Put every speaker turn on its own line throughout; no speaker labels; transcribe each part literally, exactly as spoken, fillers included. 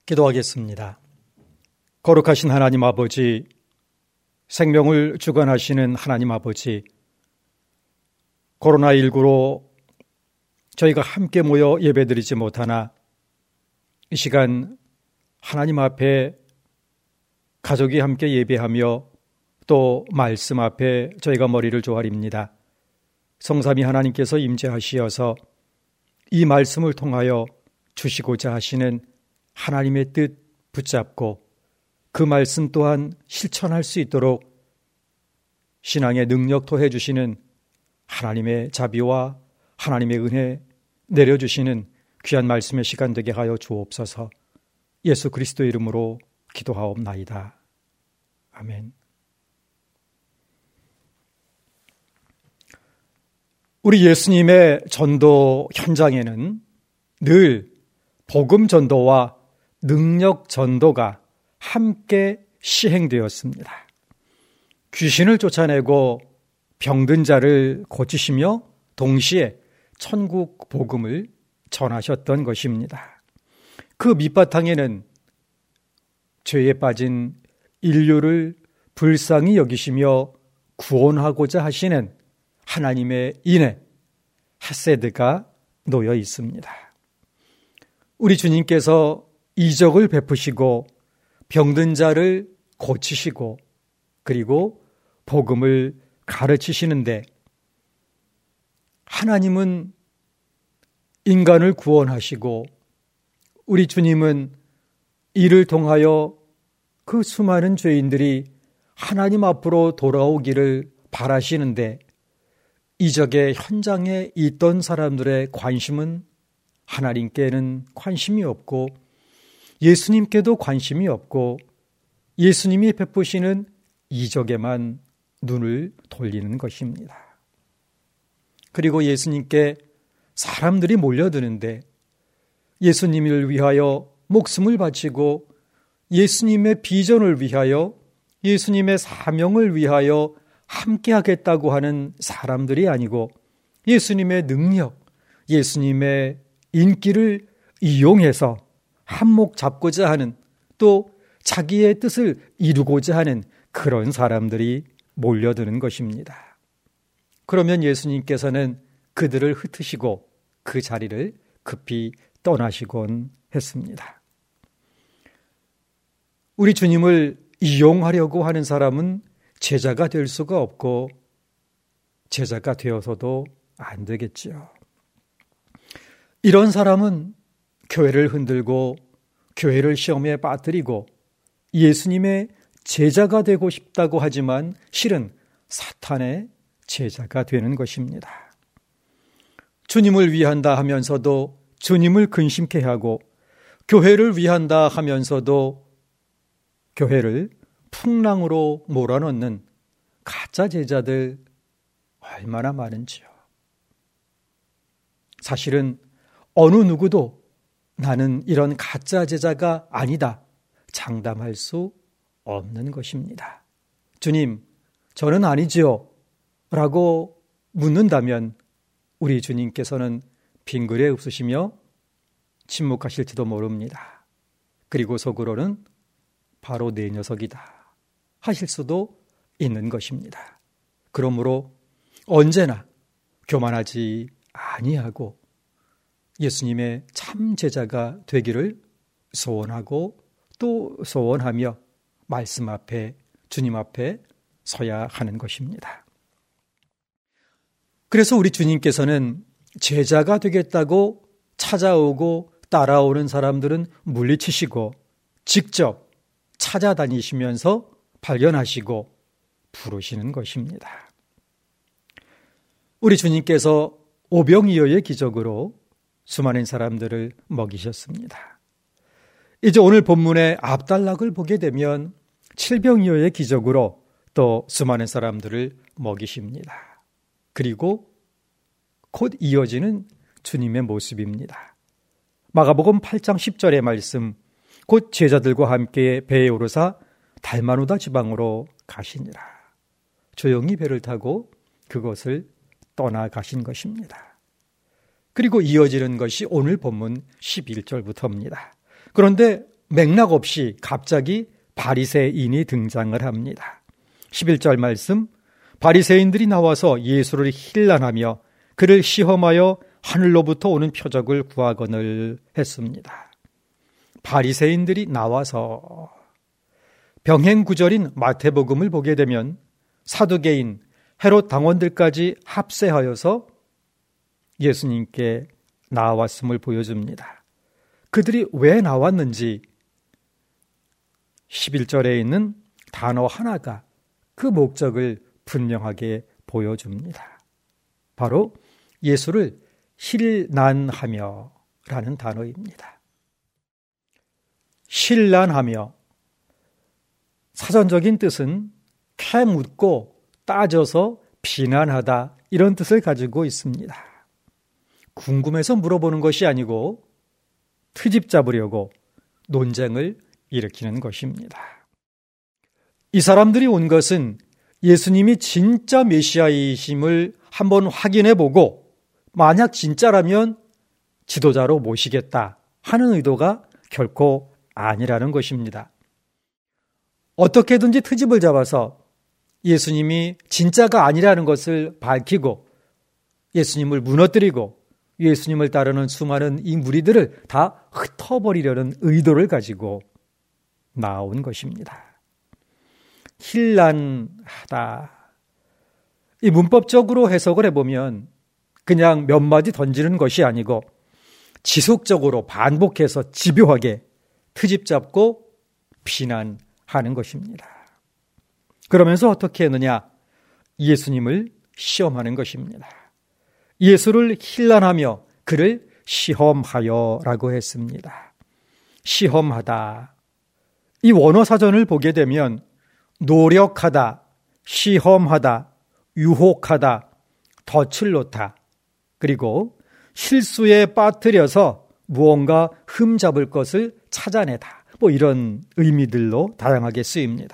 기도하겠습니다. 거룩하신 하나님 아버지, 생명을 주관하시는 하나님 아버지, 코로나십구로 저희가 함께 모여 예배드리지 못하나 이 시간 하나님 앞에 가족이 함께 예배하며 또 말씀 앞에 저희가 머리를 조아립니다. 성삼위 하나님께서 임재하시어서 이 말씀을 통하여 주시고자 하시는 하나님의 뜻 붙잡고 그 말씀 또한 실천할 수 있도록 신앙의 능력 토해 주시는 하나님의 자비와 하나님의 은혜 내려주시는 귀한 말씀의 시간 되게 하여 주옵소서. 예수 그리스도 이름으로 기도하옵나이다. 아멘. 우리 예수님의 전도 현장에는 늘 복음 전도와 능력 전도가 함께 시행되었습니다. 귀신을 쫓아내고 병든 자를 고치시며 동시에 천국 복음을 전하셨던 것입니다. 그 밑바탕에는 죄에 빠진 인류를 불쌍히 여기시며 구원하고자 하시는 하나님의 인애, 헤세드가 놓여 있습니다. 우리 주님께서 이적을 베푸시고 병든 자를 고치시고 그리고 복음을 가르치시는데 하나님은 인간을 구원하시고 우리 주님은 이를 통하여 그 수많은 죄인들이 하나님 앞으로 돌아오기를 바라시는데 이적의 현장에 있던 사람들의 관심은 하나님께는 관심이 없고 예수님께도 관심이 없고 예수님이 베푸시는 이적에만 눈을 돌리는 것입니다. 그리고 예수님께 사람들이 몰려드는데 예수님을 위하여 목숨을 바치고 예수님의 비전을 위하여 예수님의 사명을 위하여 함께 하겠다고 하는 사람들이 아니고 예수님의 능력, 예수님의 인기를 이용해서 한몫 잡고자 하는 또 자기의 뜻을 이루고자 하는 그런 사람들이 몰려드는 것입니다. 그러면 예수님께서는 그들을 흩으시고 그 자리를 급히 떠나시곤 했습니다. 우리 주님을 이용하려고 하는 사람은 제자가 될 수가 없고 제자가 되어서도 안 되겠지요. 이런 사람은 교회를 흔들고 교회를 시험에 빠뜨리고 예수님의 제자가 되고 싶다고 하지만 실은 사탄의 제자가 되는 것입니다. 주님을 위한다 하면서도 주님을 근심케 하고 교회를 위한다 하면서도 교회를 풍랑으로 몰아넣는 가짜 제자들 얼마나 많은지요. 사실은 어느 누구도 나는 이런 가짜 제자가 아니다 장담할 수 없는 것입니다. 주님, 저는 아니지요 라고 묻는다면 우리 주님께서는 빙그레 웃으시며 침묵하실지도 모릅니다. 그리고 속으로는 바로 내 녀석이다 하실 수도 있는 것입니다. 그러므로 언제나 교만하지 아니하고 예수님의 참 제자가 되기를 소원하고 또 소원하며 말씀 앞에 주님 앞에 서야 하는 것입니다. 그래서 우리 주님께서는 제자가 되겠다고 찾아오고 따라오는 사람들은 물리치시고 직접 찾아다니시면서 발견하시고 부르시는 것입니다. 우리 주님께서 오병이어의 기적으로 수많은 사람들을 먹이셨습니다. 이제 오늘 본문의 앞단락을 보게 되면 칠병이어의 기적으로 또 수많은 사람들을 먹이십니다. 그리고 곧 이어지는 주님의 모습입니다. 마가복음 팔 장 십 절의 말씀, 곧 제자들과 함께 배에 오르사 달마누다 지방으로 가시니라. 조용히 배를 타고 그것을 떠나가신 것입니다. 그리고 이어지는 것이 오늘 본문 십일 절부터입니다. 그런데 맥락 없이 갑자기 바리새인이 등장을 합니다. 십일 절 말씀, 바리새인들이 나와서 예수를 힐난하며 그를 시험하여 하늘로부터 오는 표적을 구하거늘 했습니다. 바리새인들이 나와서 병행 구절인 마태복음을 보게 되면 사두개인, 헤롯 당원들까지 합세하여서 예수님께 나왔음을 보여줍니다. 그들이 왜 나왔는지 십일 절에 있는 단어 하나가 그 목적을 분명하게 보여줍니다. 바로 예수를 힐난하며 라는 단어입니다. 힐난하며, 사전적인 뜻은 캐묻고 따져서 비난하다, 이런 뜻을 가지고 있습니다. 궁금해서 물어보는 것이 아니고 트집 잡으려고 논쟁을 일으키는 것입니다. 이 사람들이 온 것은 예수님이 진짜 메시아이심을 한번 확인해 보고 만약 진짜라면 지도자로 모시겠다 하는 의도가 결코 아니라는 것입니다. 어떻게든지 트집을 잡아서 예수님이 진짜가 아니라는 것을 밝히고 예수님을 무너뜨리고 예수님을 따르는 수많은 이 무리들을 다 흩어버리려는 의도를 가지고 나온 것입니다. 힐난하다. 이 문법적으로 해석을 해보면 그냥 몇 마디 던지는 것이 아니고 지속적으로 반복해서 집요하게 트집 잡고 비난하는 것입니다. 그러면서 어떻게 했느냐? 예수님을 시험하는 것입니다. 예수를 힐난하며 그를 시험하여라고 했습니다. 시험하다. 이 원어 사전을 보게 되면 노력하다, 시험하다, 유혹하다, 덫을 놓다, 그리고 실수에 빠뜨려서 무언가 흠잡을 것을 찾아내다, 뭐 이런 의미들로 다양하게 쓰입니다.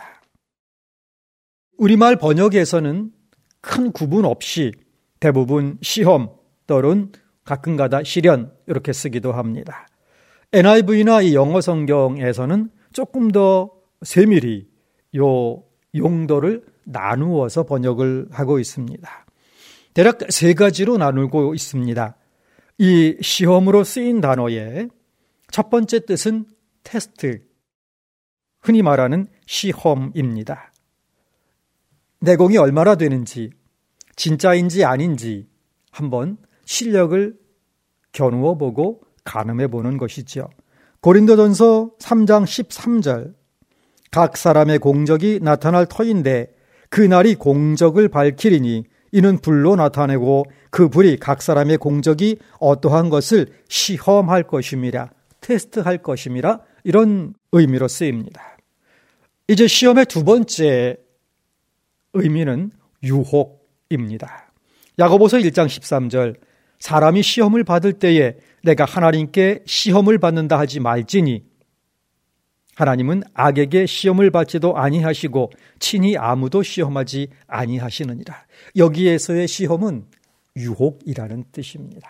우리말 번역에서는 큰 구분 없이 대부분 시험 또는 가끔가다 시련 이렇게 쓰기도 합니다. 엔아이브이나 이 영어 성경에서는 조금 더 세밀히 요 용도를 나누어서 번역을 하고 있습니다. 대략 세 가지로 나누고 있습니다. 이 시험으로 쓰인 단어의 첫 번째 뜻은 테스트, 흔히 말하는 시험입니다. 내공이 얼마나 되는지, 진짜인지 아닌지 한번 실력을 겨누어 보고 가늠해 보는 것이죠. 고린도전서 삼 장 십삼 절, 각 사람의 공적이 나타날 터인데 그 날이 공적을 밝히리니 이는 불로 나타내고 그 불이 각 사람의 공적이 어떠한 것을 시험할 것임이라, 테스트할 것임이라, 이런 의미로 쓰입니다. 이제 시험의 두 번째 의미는 유혹입니다. 야고보서 일 장 십삼 절, 사람이 시험을 받을 때에 내가 하나님께 시험을 받는다 하지 말지니 하나님은 악에게 시험을 받지도 아니하시고 친히 아무도 시험하지 아니하시느니라. 여기에서의 시험은 유혹이라는 뜻입니다.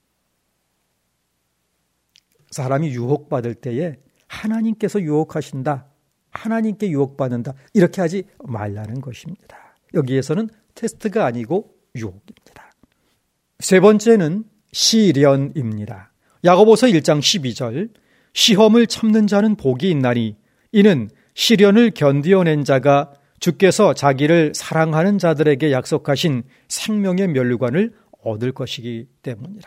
사람이 유혹받을 때에 하나님께서 유혹하신다, 하나님께 유혹받는다, 이렇게 하지 말라는 것입니다. 여기에서는 테스트가 아니고 유혹입니다. 세 번째는 시련입니다. 야고보서 일 장 십이 절, 시험을 참는 자는 복이 있나니 이는 시련을 견디어낸 자가 주께서 자기를 사랑하는 자들에게 약속하신 생명의 면류관을 얻을 것이기 때문이라.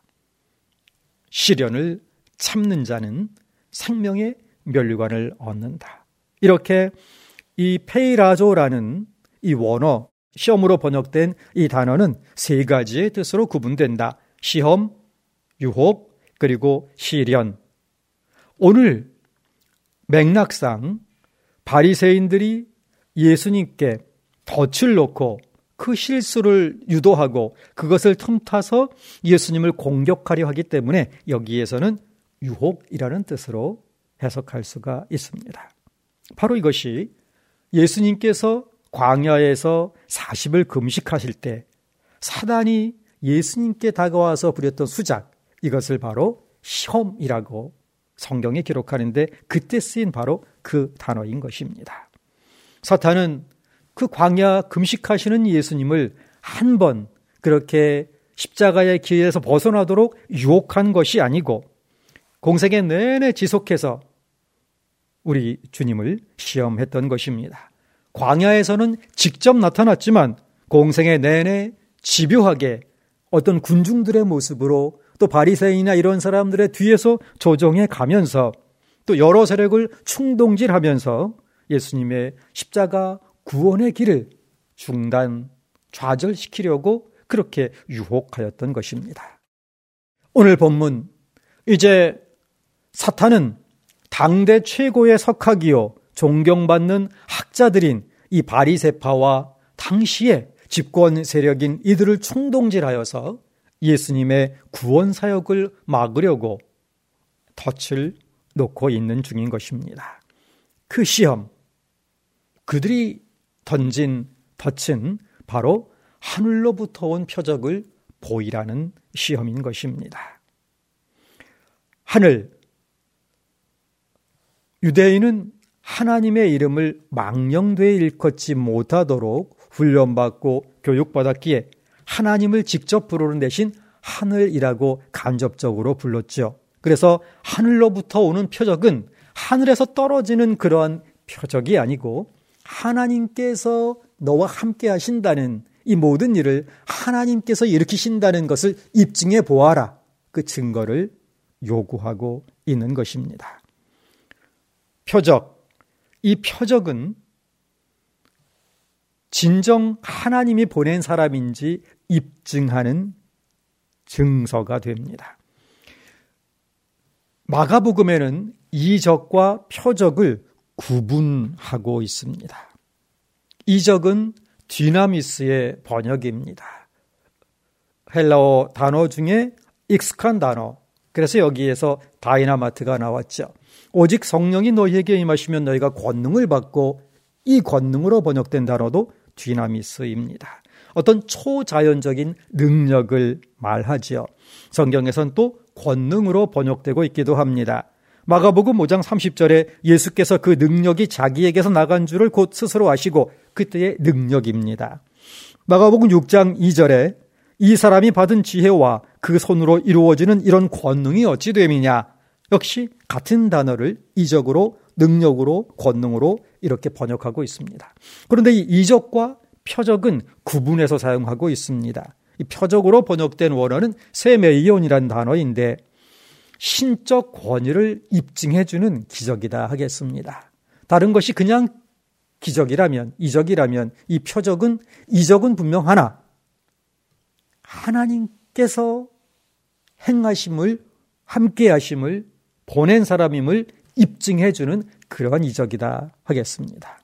시련을 참는 자는 생명의 면류관을 얻는다. 이렇게 이 페이라조라는 이 원어, 시험으로 번역된 이 단어는 세 가지의 뜻으로 구분된다. 시험, 유혹, 그리고 시련. 오늘 맥락상 바리새인들이 예수님께 덫을 놓고 그 실수를 유도하고 그것을 틈타서 예수님을 공격하려 하기 때문에 여기에서는 유혹이라는 뜻으로 해석할 수가 있습니다. 바로 이것이 예수님께서 광야에서 사십 일 금식하실 때 사단이 예수님께 다가와서 부렸던 수작, 이것을 바로 시험이라고 성경에 기록하는데 그때 쓰인 바로 그 단어인 것입니다. 사탄은 그 광야 금식하시는 예수님을 한 번 그렇게 십자가의 길에서 벗어나도록 유혹한 것이 아니고 공생애 내내 지속해서 우리 주님을 시험했던 것입니다. 광야에서는 직접 나타났지만 공생애 내내 집요하게 어떤 군중들의 모습으로 또 바리새인이나 이런 사람들의 뒤에서 조종해 가면서 또 여러 세력을 충동질하면서 예수님의 십자가 구원의 길을 중단, 좌절시키려고 그렇게 유혹하였던 것입니다. 오늘 본문, 이제 사탄은 당대 최고의 석학이요 존경받는 학자들인 이 바리새파와 당시의 집권 세력인 이들을 충동질하여서 예수님의 구원 사역을 막으려고 덫을 놓고 있는 중인 것입니다. 그 시험, 그들이 던진 덫은 바로 하늘로부터 온 표적을 보이라는 시험인 것입니다. 하늘, 유대인은 하나님의 이름을 망령되이 일컫지 못하도록 훈련받고 교육받았기에 하나님을 직접 부르는 대신 하늘이라고 간접적으로 불렀죠. 그래서 하늘로부터 오는 표적은 하늘에서 떨어지는 그러한 표적이 아니고 하나님께서 너와 함께 하신다는 이 모든 일을 하나님께서 일으키신다는 것을 입증해 보아라. 그 증거를 요구하고 있는 것입니다. 표적, 이 표적은 진정 하나님이 보낸 사람인지 입증하는 증서가 됩니다. 마가복음에는 이적과 표적을 구분하고 있습니다. 이적은 디나미스의 번역입니다. 헬라어 단어 중에 익숙한 단어, 그래서 여기에서 다이나마트가 나왔죠. 오직 성령이 너희에게 임하시면 너희가 권능을 받고, 이 권능으로 번역된 단어도 디나미스입니다. 어떤 초자연적인 능력을 말하지요. 성경에선 또 권능으로 번역되고 있기도 합니다. 마가복음 오 장 삼십 절에 예수께서 그 능력이 자기에게서 나간 줄을 곧 스스로 아시고 그때의 능력입니다. 마가복음 육 장 이 절에 이 사람이 받은 지혜와 그 손으로 이루어지는 이런 권능이 어찌 됨이냐. 역시 같은 단어를 이적으로, 능력으로, 권능으로 이렇게 번역하고 있습니다. 그런데 이 이적과 표적은 구분해서 사용하고 있습니다. 이 표적으로 번역된 원어는 세메이온이라는 단어인데 신적 권위를 입증해주는 기적이다 하겠습니다. 다른 것이 그냥 기적이라면, 이적이라면 이 표적은, 이적은 분명 하나, 하나님께서 행하심을, 함께 하심을, 보낸 사람임을 입증해주는 그러한 이적이다 하겠습니다.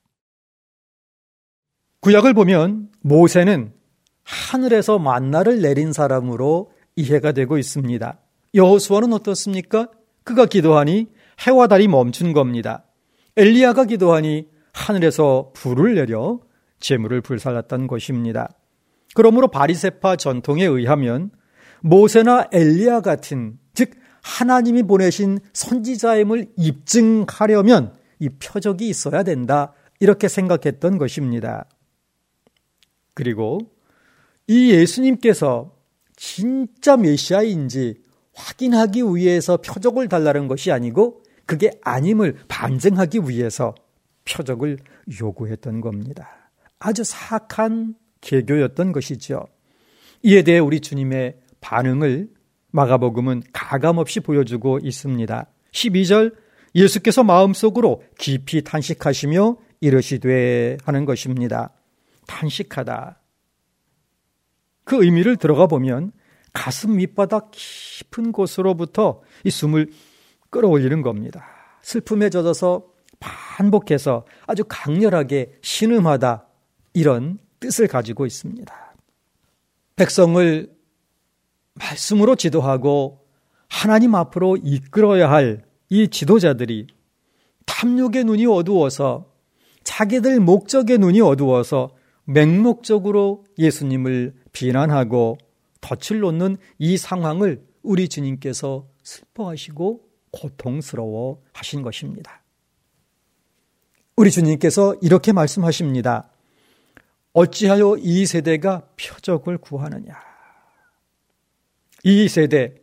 구약을 보면 모세는 하늘에서 만나를 내린 사람으로 이해가 되고 있습니다. 여호수아는 어떻습니까? 그가 기도하니 해와 달이 멈춘 겁니다. 엘리야가 기도하니 하늘에서 불을 내려 재물을 불살랐던 것입니다. 그러므로 바리새파 전통에 의하면 모세나 엘리야 같은, 즉 하나님이 보내신 선지자임을 입증하려면 이 표적이 있어야 된다, 이렇게 생각했던 것입니다. 그리고 이 예수님께서 진짜 메시아인지 확인하기 위해서 표적을 달라는 것이 아니고 그게 아님을 반증하기 위해서 표적을 요구했던 겁니다. 아주 사악한 개교였던 것이죠. 이에 대해 우리 주님의 반응을 마가복음은 가감없이 보여주고 있습니다. 십이 절, 예수께서 마음속으로 깊이 탄식하시며 이르시되 하는 것입니다. 탄식하다. 그 의미를 들어가 보면 가슴 밑바닥 깊은 곳으로부터 이 숨을 끌어올리는 겁니다. 슬픔에 젖어서 반복해서 아주 강렬하게 신음하다, 이런 뜻을 가지고 있습니다. 백성을 말씀으로 지도하고 하나님 앞으로 이끌어야 할 이 지도자들이 탐욕의 눈이 어두워서, 자기들 목적의 눈이 어두워서 맹목적으로 예수님을 비난하고 덫을 놓는 이 상황을 우리 주님께서 슬퍼하시고 고통스러워 하신 것입니다. 우리 주님께서 이렇게 말씀하십니다. 어찌하여 이 세대가 표적을 구하느냐. 이 세대,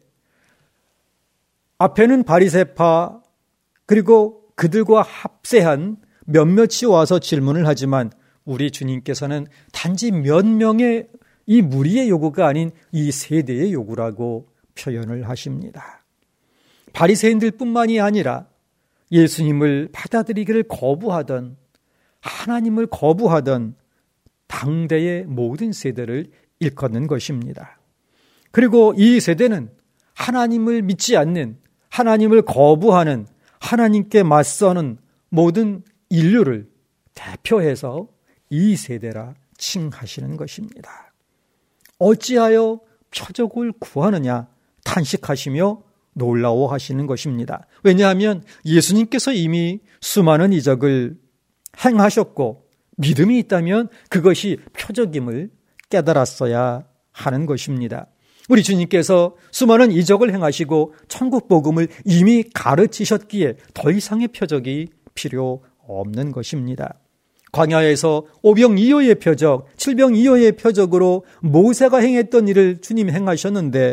앞에는 바리새파 그리고 그들과 합세한 몇몇이 와서 질문을 하지만 우리 주님께서는 단지 몇 명의 이 무리의 요구가 아닌 이 세대의 요구라고 표현을 하십니다. 바리새인들 뿐만이 아니라 예수님을 받아들이기를 거부하던, 하나님을 거부하던 당대의 모든 세대를 일컫는 것입니다. 그리고 이 세대는 하나님을 믿지 않는, 하나님을 거부하는, 하나님께 맞서는 모든 인류를 대표해서 이 세대라 칭하시는 것입니다. 어찌하여 표적을 구하느냐 탄식하시며 놀라워하시는 것입니다. 왜냐하면 예수님께서 이미 수많은 이적을 행하셨고 믿음이 있다면 그것이 표적임을 깨달았어야 하는 것입니다. 우리 주님께서 수많은 이적을 행하시고 천국 복음을 이미 가르치셨기에 더 이상의 표적이 필요 없는 것입니다. 광야에서 오병이어의 표적, 칠병이어의 표적으로 모세가 행했던 일을 주님이 행하셨는데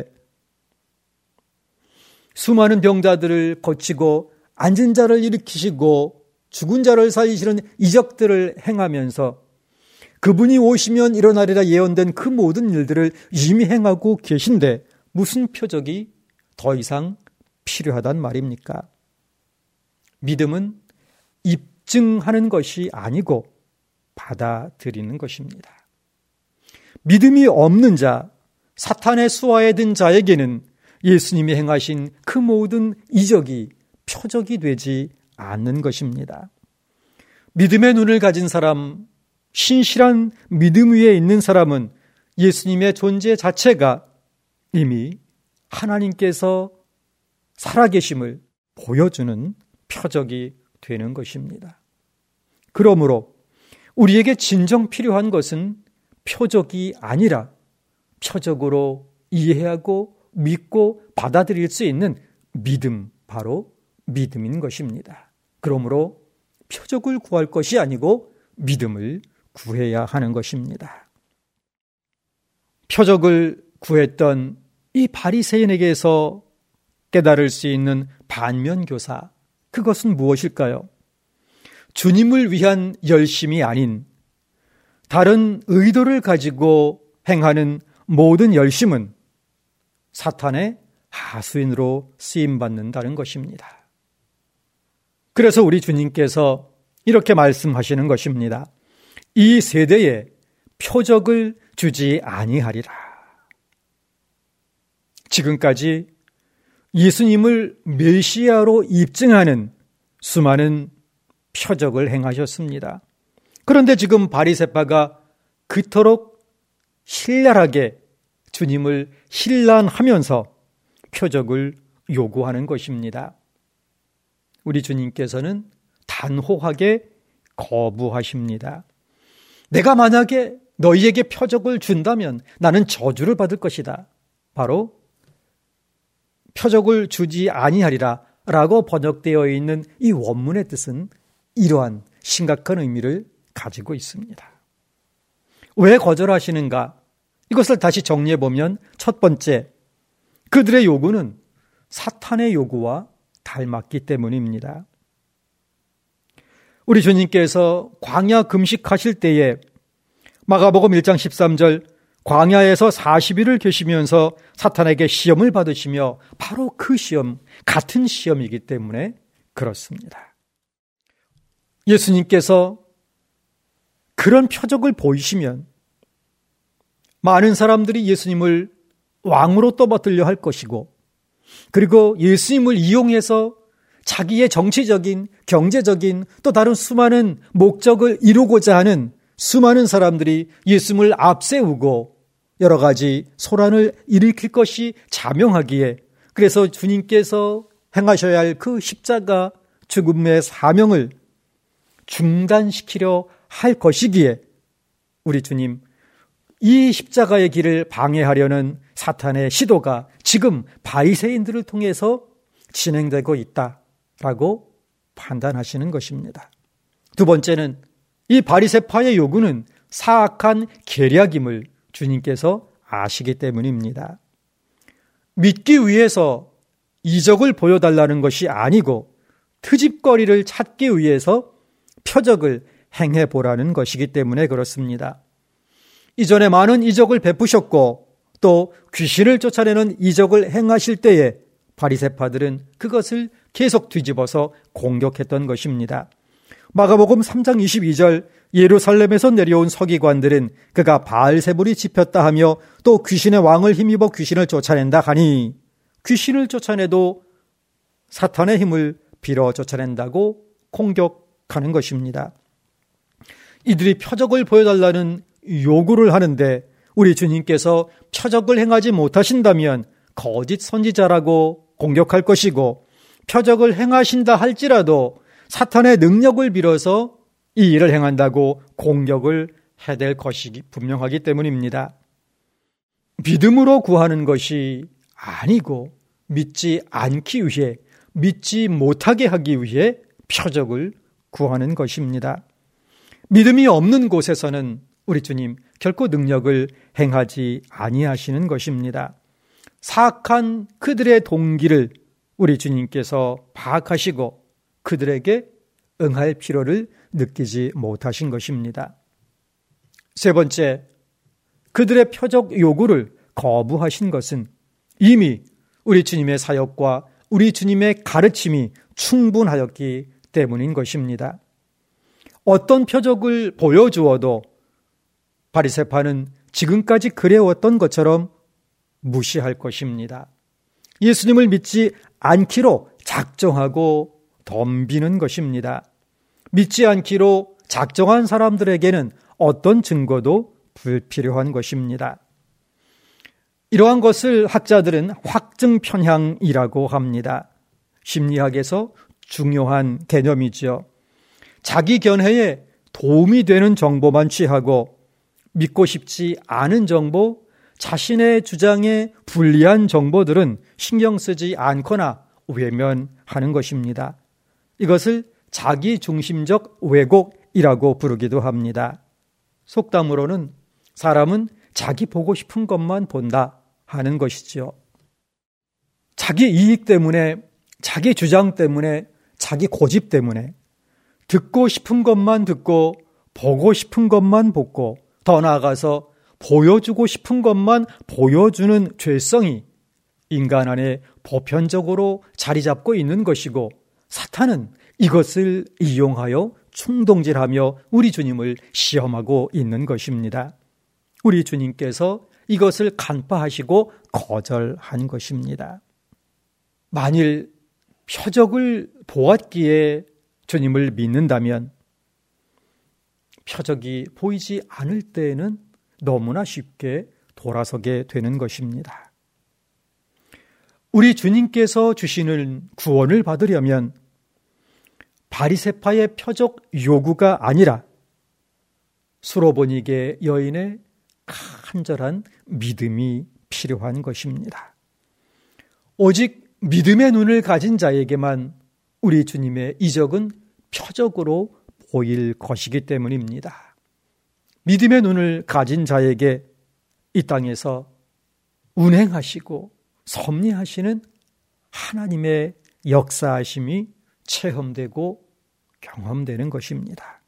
수많은 병자들을 고치고 앉은 자를 일으키시고 죽은 자를 살리시는 이적들을 행하면서 그분이 오시면 일어나리라 예언된 그 모든 일들을 이미 행하고 계신데 무슨 표적이 더 이상 필요하단 말입니까? 믿음은 입증하는 것이 아니고 받아들이는 것입니다. 믿음이 없는 자, 사탄의 수하에 든 자에게는 예수님이 행하신 그 모든 이적이 표적이 되지 않는 것입니다. 믿음의 눈을 가진 사람, 신실한 믿음 위에 있는 사람은 예수님의 존재 자체가 이미 하나님께서 살아계심을 보여주는 표적이 되는 것입니다. 그러므로 우리에게 진정 필요한 것은 표적이 아니라 표적으로 이해하고 믿고 받아들일 수 있는 믿음, 바로 믿음인 것입니다. 그러므로 표적을 구할 것이 아니고 믿음을 구해야 하는 것입니다. 표적을 구했던 이 바리새인에게서 깨달을 수 있는 반면교사, 그것은 무엇일까요? 주님을 위한 열심이 아닌 다른 의도를 가지고 행하는 모든 열심은 사탄의 하수인으로 쓰임받는다는 것입니다. 그래서 우리 주님께서 이렇게 말씀하시는 것입니다. 이 세대에 표적을 주지 아니하리라. 지금까지 예수님을 메시아로 입증하는 수많은 표적을 행하셨습니다. 그런데 지금 바리새파가 그토록 신랄하게 주님을 신란하면서 표적을 요구하는 것입니다. 우리 주님께서는 단호하게 거부하십니다. 내가 만약에 너희에게 표적을 준다면 나는 저주를 받을 것이다. 바로 표적을 주지 아니하리라 라고 번역되어 있는 이 원문의 뜻은 이러한 심각한 의미를 가지고 있습니다. 왜 거절하시는가? 이것을 다시 정리해 보면 첫 번째, 그들의 요구는 사탄의 요구와 닮았기 때문입니다. 우리 주님께서 광야 금식하실 때에 마가복음 일 장 십삼 절 광야에서 사십 일을 계시면서 사탄에게 시험을 받으시며 바로 그 시험, 같은 시험이기 때문에 그렇습니다. 예수님께서 그런 표적을 보이시면 많은 사람들이 예수님을 왕으로 떠받들려 할 것이고, 그리고 예수님을 이용해서 자기의 정치적인, 경제적인 또 다른 수많은 목적을 이루고자 하는 수많은 사람들이 예수님을 앞세우고 여러 가지 소란을 일으킬 것이 자명하기에, 그래서 주님께서 행하셔야 할 그 십자가 죽음의 사명을 중단시키려 할 것이기에 우리 주님, 이 십자가의 길을 방해하려는 사탄의 시도가 지금 바리새인들을 통해서 진행되고 있다라고 판단하시는 것입니다. 두 번째는 이 바리새파의 요구는 사악한 계략임을 주님께서 아시기 때문입니다. 믿기 위해서 이적을 보여달라는 것이 아니고 트집거리를 찾기 위해서 표적을 행해보라는 것이기 때문에 그렇습니다. 이전에 많은 이적을 베푸셨고 또 귀신을 쫓아내는 이적을 행하실 때에 바리새파들은 그것을 계속 뒤집어서 공격했던 것입니다. 마가복음 삼 장 이십이 절 예루살렘에서 내려온 서기관들은 그가 바알세불이 집혔다 하며 또 귀신의 왕을 힘입어 귀신을 쫓아낸다 하니 귀신을 쫓아내도 사탄의 힘을 빌어 쫓아낸다고 공격하는 것입니다. 이들이 표적을 보여달라는 요구를 하는데 우리 주님께서 표적을 행하지 못하신다면 거짓 선지자라고 공격할 것이고 표적을 행하신다 할지라도 사탄의 능력을 빌어서 이 일을 행한다고 공격을 해댈 것이 분명하기 때문입니다. 믿음으로 구하는 것이 아니고 믿지 않기 위해, 믿지 못하게 하기 위해 표적을 구하는 것입니다. 믿음이 없는 곳에서는 우리 주님 결코 능력을 행하지 아니하시는 것입니다. 사악한 그들의 동기를 우리 주님께서 파악하시고 그들에게 응할 필요를 느끼지 못하신 것입니다. 세 번째, 그들의 표적 요구를 거부하신 것은 이미 우리 주님의 사역과 우리 주님의 가르침이 충분하였기 때문인 것입니다. 어떤 표적을 보여주어도 바리새파는 지금까지 그래왔던 것처럼 무시할 것입니다. 예수님을 믿지 않기로 작정하고 덤비는 것입니다. 믿지 않기로 작정한 사람들에게는 어떤 증거도 불필요한 것입니다. 이러한 것을 학자들은 확증 편향이라고 합니다. 심리학에서 중요한 개념이죠. 자기 견해에 도움이 되는 정보만 취하고 믿고 싶지 않은 정보, 자신의 주장에 불리한 정보들은 신경 쓰지 않거나 외면하는 것입니다. 이것을 자기중심적 왜곡이라고 부르기도 합니다. 속담으로는 사람은 자기 보고 싶은 것만 본다 하는 것이죠. 자기 이익 때문에, 자기 주장 때문에, 자기 고집 때문에 듣고 싶은 것만 듣고 보고 싶은 것만 보고 더 나아가서 보여주고 싶은 것만 보여주는 죄성이 인간 안에 보편적으로 자리 잡고 있는 것이고 사탄은 이것을 이용하여 충동질하며 우리 주님을 시험하고 있는 것입니다. 우리 주님께서 이것을 간파하시고 거절한 것입니다. 만일 표적을 보았기에 주님을 믿는다면 표적이 보이지 않을 때에는 너무나 쉽게 돌아서게 되는 것입니다. 우리 주님께서 주시는 구원을 받으려면 바리새파의 표적 요구가 아니라 수로보니게 여인의 간절한 믿음이 필요한 것입니다. 오직 믿음의 눈을 가진 자에게만 우리 주님의 이적은 표적으로 보일 것이기 때문입니다. 믿음의 눈을 가진 자에게 이 땅에서 운행하시고 섭리하시는 하나님의 역사하심이 체험되고 경험되는 것입니다.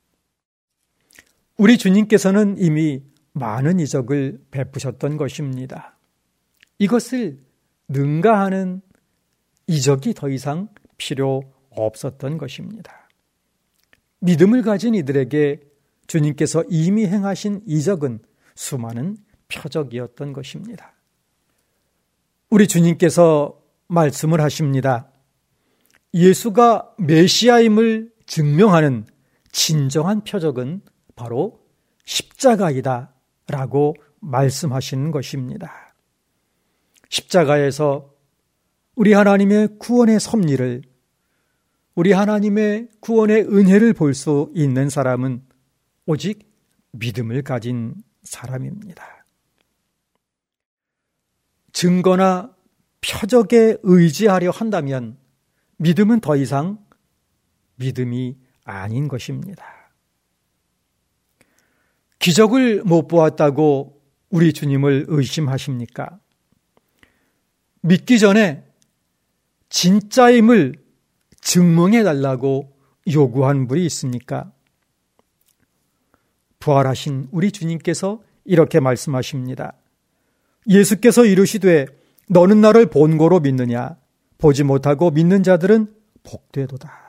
우리 주님께서는 이미 많은 이적을 베푸셨던 것입니다. 이것을 능가하는 이적이 더 이상 필요 없었던 것입니다. 믿음을 가진 이들에게 주님께서 이미 행하신 이적은 수많은 표적이었던 것입니다. 우리 주님께서 말씀을 하십니다. 예수가 메시아임을 증명하는 진정한 표적은 바로 십자가이다 라고 말씀하시는 것입니다. 십자가에서 우리 하나님의 구원의 섭리를, 우리 하나님의 구원의 은혜를 볼 수 있는 사람은 오직 믿음을 가진 사람입니다. 증거나 표적에 의지하려 한다면 믿음은 더 이상 믿음이 아닌 것입니다. 기적을 못 보았다고 우리 주님을 의심하십니까? 믿기 전에 진짜임을 증명해달라고 요구한 분이 있습니까? 부활하신 우리 주님께서 이렇게 말씀하십니다. 예수께서 이르시되 너는 나를 본고로 믿느냐? 보지 못하고 믿는 자들은 복되도다.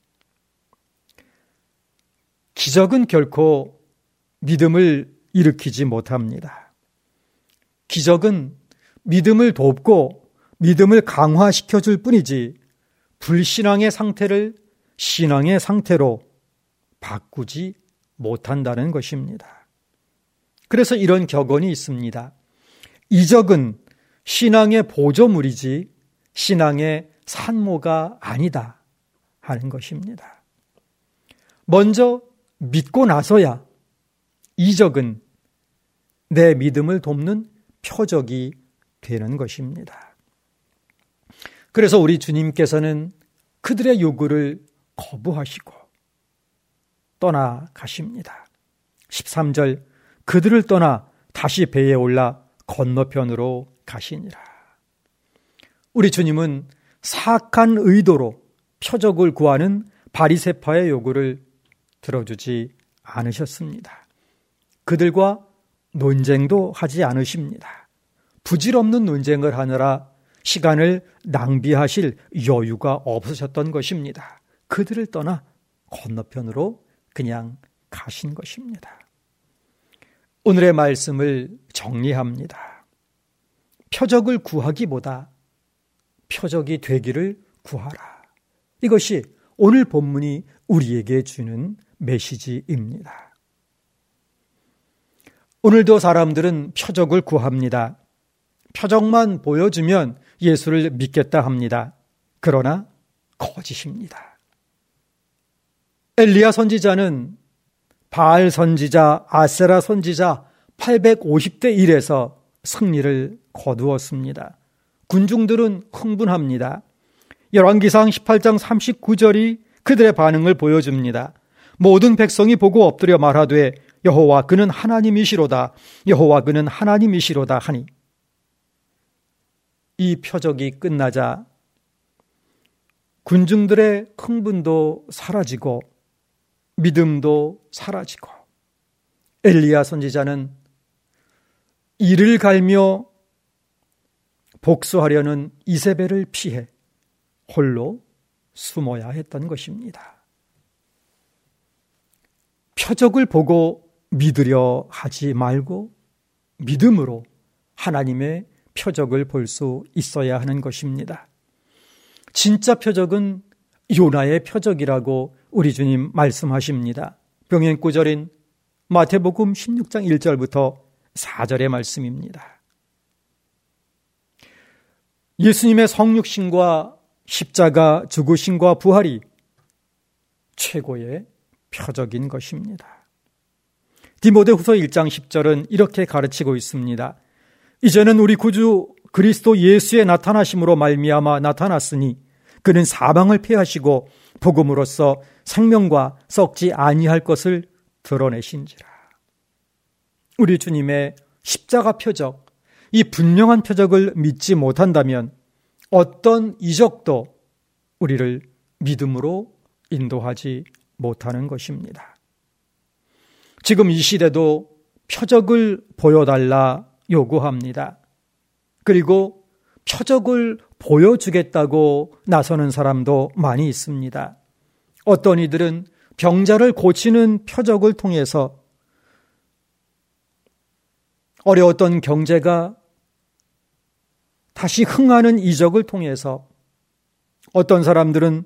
기적은 결코 믿음을 일으키지 못합니다. 기적은 믿음을 돕고 믿음을 강화시켜 줄 뿐이지 불신앙의 상태를 신앙의 상태로 바꾸지 못한다는 것입니다. 그래서 이런 격언이 있습니다. 이적은 신앙의 보조물이지 신앙의 산모가 아니다 하는 것입니다. 먼저 믿고 나서야 이적은 내 믿음을 돕는 표적이 되는 것입니다. 그래서 우리 주님께서는 그들의 요구를 거부하시고 떠나가십니다. 십삼 절 그들을 떠나 다시 배에 올라 건너편으로 가시니라. 우리 주님은 사악한 의도로 표적을 구하는 바리새파의 요구를 들어주지 않으셨습니다. 그들과 논쟁도 하지 않으십니다. 부질없는 논쟁을 하느라 시간을 낭비하실 여유가 없으셨던 것입니다. 그들을 떠나 건너편으로 그냥 가신 것입니다. 오늘의 말씀을 정리합니다. 표적을 구하기보다 표적이 되기를 구하라. 이것이 오늘 본문이 우리에게 주는 메시지입니다. 오늘도 사람들은 표적을 구합니다. 표적만 보여주면 예수를 믿겠다 합니다. 그러나 거짓입니다. 엘리야 선지자는 바알 선지자, 아세라 선지자 팔백오십 대 일에서 승리를 거두었습니다. 군중들은 흥분합니다. 열왕기상 십팔 장 삼십구 절이 그들의 반응을 보여줍니다. 모든 백성이 보고 엎드려 말하되 여호와 그는 하나님이시로다. 여호와 그는 하나님이시로다 하니 이 표적이 끝나자 군중들의 흥분도 사라지고 믿음도 사라지고 엘리야 선지자는 이를 갈며 복수하려는 이세벨을 피해 홀로 숨어야 했던 것입니다. 표적을 보고 믿으려 하지 말고 믿음으로 하나님의 표적을 볼 수 있어야 하는 것입니다. 진짜 표적은 요나의 표적이라고 우리 주님 말씀하십니다. 병행구절인 마태복음 십육 장 일 절부터 사 절의 말씀입니다. 예수님의 성육신과 십자가 죽으심과 부활이 최고의 표적인 것입니다. 디모데후서 일 장 십 절은 이렇게 가르치고 있습니다. 이제는 우리 구주 그리스도 예수의 나타나심으로 말미암아 나타났으니 그는 사망을 패하시고 복음으로써 생명과 썩지 아니할 것을 드러내신지라. 우리 주님의 십자가 표적, 이 분명한 표적을 믿지 못한다면 어떤 이적도 우리를 믿음으로 인도하지 못하는 것입니다. 지금 이 시대도 표적을 보여달라 요구합니다. 그리고 표적을 보여주겠다고 나서는 사람도 많이 있습니다. 어떤 이들은 병자를 고치는 표적을 통해서 어려웠던 경제가 다시 흥하는 이적을 통해서, 어떤 사람들은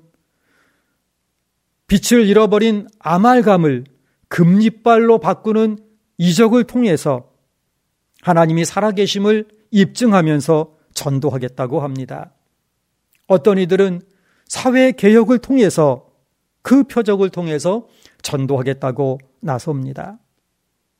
빛을 잃어버린 아말감을 금리빨로 바꾸는 이적을 통해서 하나님이 살아계심을 입증하면서 전도하겠다고 합니다. 어떤 이들은 사회개혁을 통해서 그 표적을 통해서 전도하겠다고 나섭니다.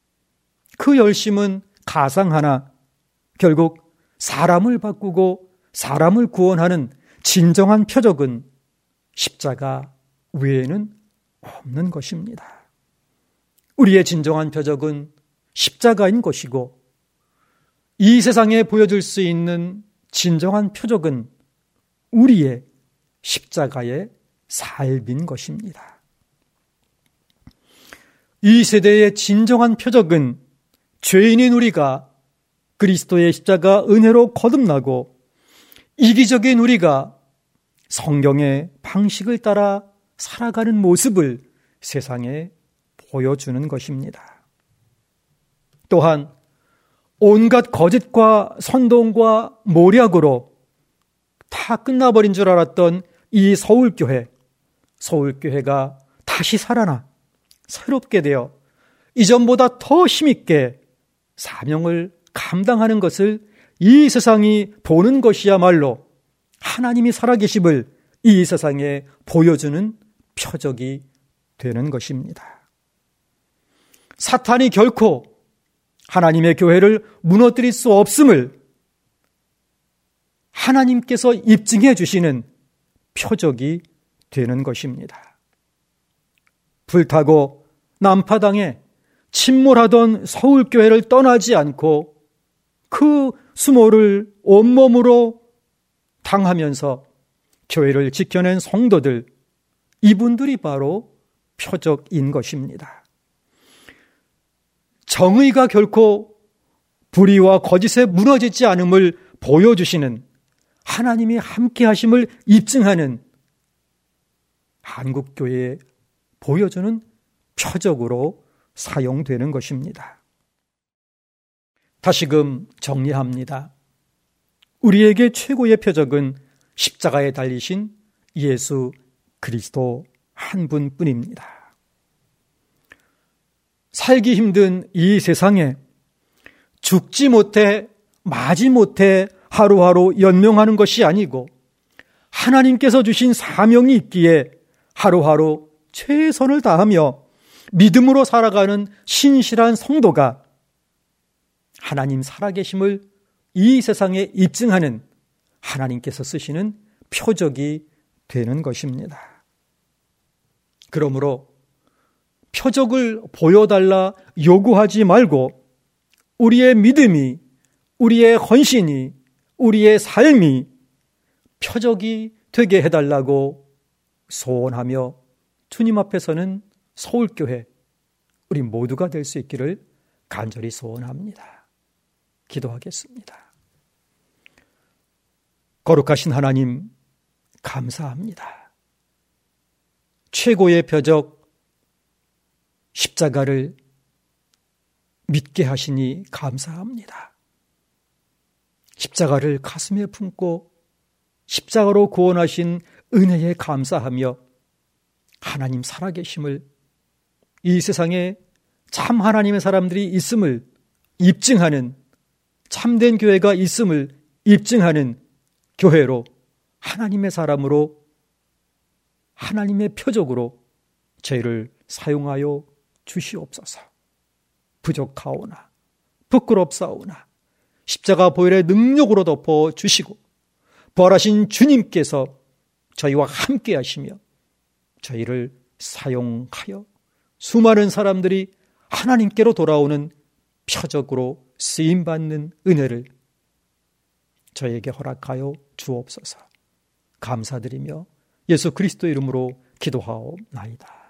그 열심은 가상하나 결국 사람을 바꾸고 사람을 구원하는 진정한 표적은 십자가 외에는 없는 것입니다. 우리의 진정한 표적은 십자가인 것이고, 이 세상에 보여줄 수 있는 진정한 표적은 우리의 십자가의 삶인 것입니다. 이 세대의 진정한 표적은 죄인인 우리가 그리스도의 십자가 은혜로 거듭나고 이기적인 우리가 성경의 방식을 따라 살아가는 모습을 세상에 보여주는 것입니다. 또한 온갖 거짓과 선동과 모략으로 다 끝나버린 줄 알았던 이 서울교회, 서울교회가 다시 살아나 새롭게 되어 이전보다 더 힘있게 사명을 감당하는 것을 이 세상이 보는 것이야말로 하나님이 살아계심을 이 세상에 보여주는 표적이 되는 것입니다. 사탄이 결코 하나님의 교회를 무너뜨릴 수 없음을 하나님께서 입증해 주시는 표적이 되는 것입니다. 불타고 난파당에 침몰하던 서울교회를 떠나지 않고 그 수모를 온몸으로 당하면서 교회를 지켜낸 성도들, 이분들이 바로 표적인 것입니다. 정의가 결코 불의와 거짓에 무너지지 않음을 보여주시는 하나님이 함께 하심을 입증하는 한국교회에 보여주는 표적으로 사용되는 것입니다. 다시금 정리합니다. 우리에게 최고의 표적은 십자가에 달리신 예수 그리스도 한 분뿐입니다. 살기 힘든 이 세상에 죽지 못해 마지 못해 하루하루 연명하는 것이 아니고 하나님께서 주신 사명이 있기에 하루하루 최선을 다하며 믿음으로 살아가는 신실한 성도가 하나님 살아계심을 이 세상에 입증하는 하나님께서 쓰시는 표적이 되는 것입니다. 그러므로 표적을 보여달라 요구하지 말고 우리의 믿음이, 우리의 헌신이, 우리의 삶이 표적이 되게 해달라고 소원하며 주님 앞에서는 서울교회 우리 모두가 될 수 있기를 간절히 소원합니다. 기도하겠습니다. 거룩하신 하나님, 감사합니다. 최고의 표적 십자가를 믿게 하시니 감사합니다. 십자가를 가슴에 품고 십자가로 구원하신 은혜에 감사하며 하나님 살아계심을, 이 세상에 참 하나님의 사람들이 있음을 입증하는, 참된 교회가 있음을 입증하는 교회로, 하나님의 사람으로, 하나님의 표적으로 저희를 사용하여 주시옵소서. 부족하오나 부끄럽사오나 십자가 보혈의 능력으로 덮어 주시고 부활하신 주님께서 저희와 함께 하시며 저희를 사용하여 수많은 사람들이 하나님께로 돌아오는 표적으로 쓰임받는 은혜를 저에게 허락하여 주옵소서. 감사드리며 예수 그리스도 이름으로 기도하옵나이다.